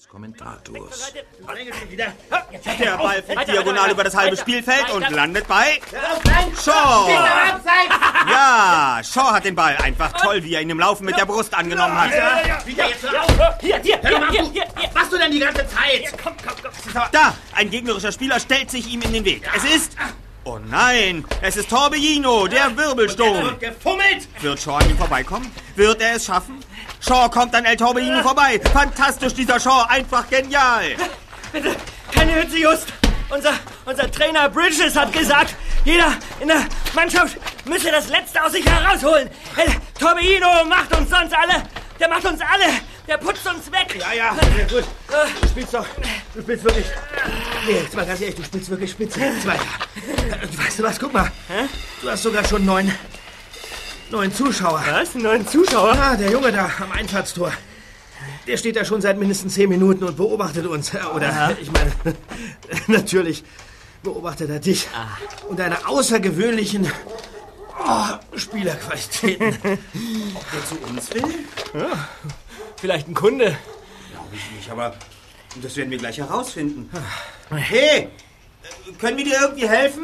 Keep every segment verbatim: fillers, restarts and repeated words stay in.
Kommentators. Der Ball fliegt diagonal über das halbe Spielfeld und landet bei Shaw. Ja, Shaw hat den Ball. Einfach toll, wie er ihn im Laufen mit der Brust angenommen hat. Hier, hier, hier, hier. Was machst du denn die ganze Zeit? Komm, komm, komm. Da, ein gegnerischer Spieler stellt sich ihm in den Weg. Es ist... Oh nein, es ist Torbellino, der Wirbelsturm. Gefummelt! Wird Shaw an ihm vorbeikommen? Wird er es schaffen? Shaw kommt an El Torbellino vorbei. Fantastisch, dieser Shaw, einfach genial. Bitte, keine Hütze, Just. Unser, unser Trainer Bridges hat gesagt, jeder in der Mannschaft müsse das Letzte aus sich herausholen. El Torbellino macht uns sonst alle, der macht uns alle, der putzt uns weg. Ja, ja, sehr gut. Du spielst doch, du spielst wirklich... Nee, jetzt mal ganz ehrlich, du spielst wirklich spitze. Jetzt weiter. Weißt du was, guck mal. Hä? Du hast sogar schon neun, neun Zuschauer. Was? Neun Zuschauer? Ah, der Junge da am Einfahrtstor. Der steht da schon seit mindestens zehn Minuten und beobachtet uns. Oder, Aha. ich meine, natürlich beobachtet er dich. Ah. Und deine außergewöhnlichen oh, Spielerqualitäten. Der zu uns will? Ja, vielleicht ein Kunde. Glaube ich nicht, aber das werden wir gleich herausfinden. Hey, können wir dir irgendwie helfen?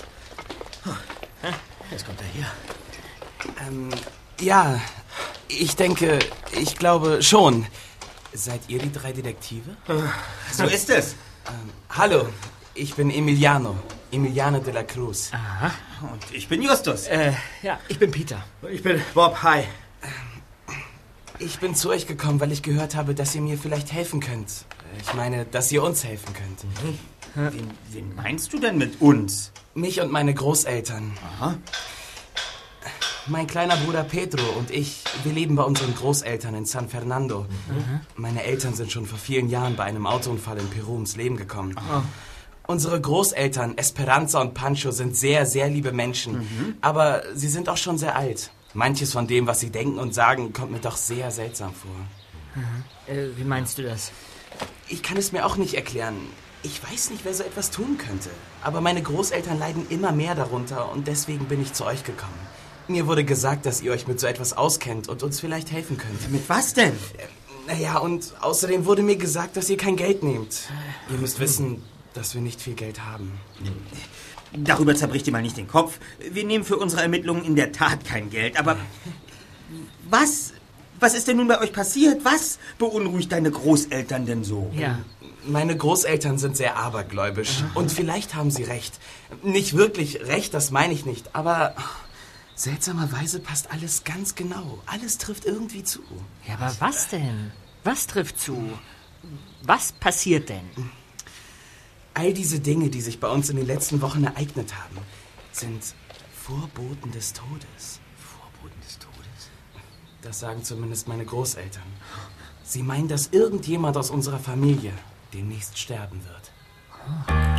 Jetzt kommt er hier. Ähm, ja, ich denke, ich glaube schon. Seid ihr die drei Detektive? So ist es. Ähm, hallo, ich bin Emiliano. Emiliano de la Cruz. Aha. Und ich bin Justus. Äh, ja, ich bin Peter. Ich bin Bob. Hi. Ich bin zu euch gekommen, weil ich gehört habe, dass ihr mir vielleicht helfen könnt. Ich meine, dass ihr uns helfen könnt. Mhm. Wen, wen meinst du denn mit uns? Mich und meine Großeltern. Aha. Mein kleiner Bruder Pedro und ich, wir leben bei unseren Großeltern in San Fernando. Mhm. Meine Eltern sind schon vor vielen Jahren bei einem Autounfall in Peru ums Leben gekommen. Aha. Unsere Großeltern, Esperanza und Pancho, sind sehr, sehr liebe Menschen. Mhm. Aber sie sind auch schon sehr alt. Manches von dem, was sie denken und sagen, kommt mir doch sehr seltsam vor. Mhm. Äh, wie meinst du das? Ich kann es mir auch nicht erklären. Ich weiß nicht, wer so etwas tun könnte. Aber meine Großeltern leiden immer mehr darunter und deswegen bin ich zu euch gekommen. Mir wurde gesagt, dass ihr euch mit so etwas auskennt und uns vielleicht helfen könnt. Mit was denn? Äh, naja, und außerdem wurde mir gesagt, dass ihr kein Geld nehmt. Ihr müsst wissen, dass wir nicht viel Geld haben. Darüber zerbricht ihr mal nicht den Kopf. Wir nehmen für unsere Ermittlungen in der Tat kein Geld, aber was, was ist denn nun bei euch passiert? Was beunruhigt deine Großeltern denn so? Ja. Meine Großeltern sind sehr abergläubisch und vielleicht haben sie recht. Nicht wirklich recht, das meine ich nicht, aber seltsamerweise passt alles ganz genau. Alles trifft irgendwie zu. Ja, aber was denn? Was trifft zu? Was passiert denn? All diese Dinge, die sich bei uns in den letzten Wochen ereignet haben, sind Vorboten des Todes. Vorboten des Todes? Das sagen zumindest meine Großeltern. Sie meinen, dass irgendjemand aus unserer Familie demnächst sterben wird.